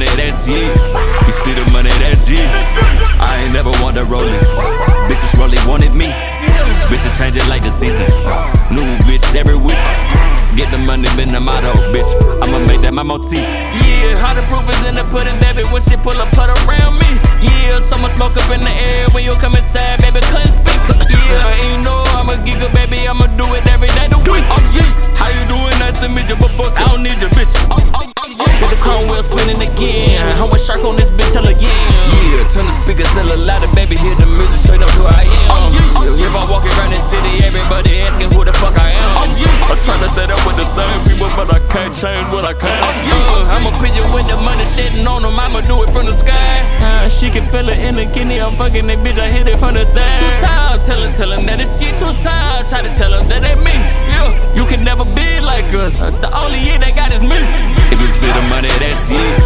that's it. You see the money, that's it. I ain't never want to roll it. Bitches rolling wanted me. Bitches change it like the season. New bitch every week. Get the money, been the motto, bitch. I'ma make that my motif. Yeah, how the proof is in the pudding, baby. When she pull a putt around me. Yeah, summer smoke up in the air when you come inside, baby. Couldn't speak. Yeah, ain't no I'm a giga, baby. I'ma do it every day the week. Oh yeah, how you doing? Nice to meet you, but fuck, I don't need your bitch. Get the chrome wheel spinning again. I'm a shark on this bitch till again. Yeah, turn the speakers a little louder, baby. Hear the music, straight up who I am. If I walk around the city, everybody asking who the fuck I am. I'm tryna set up with the same people, but I can't change what I can. I'm a pigeon with the money shitting on them. I'ma do it from the sky. She can feel it in the kidney. I'm fucking that bitch. I hit it from the side. 2 times, tell him that it's shit. 2 times, try to tell him that ain't me. Yeah, you can never be like us. The only year they got is me. If you see the money, that's it.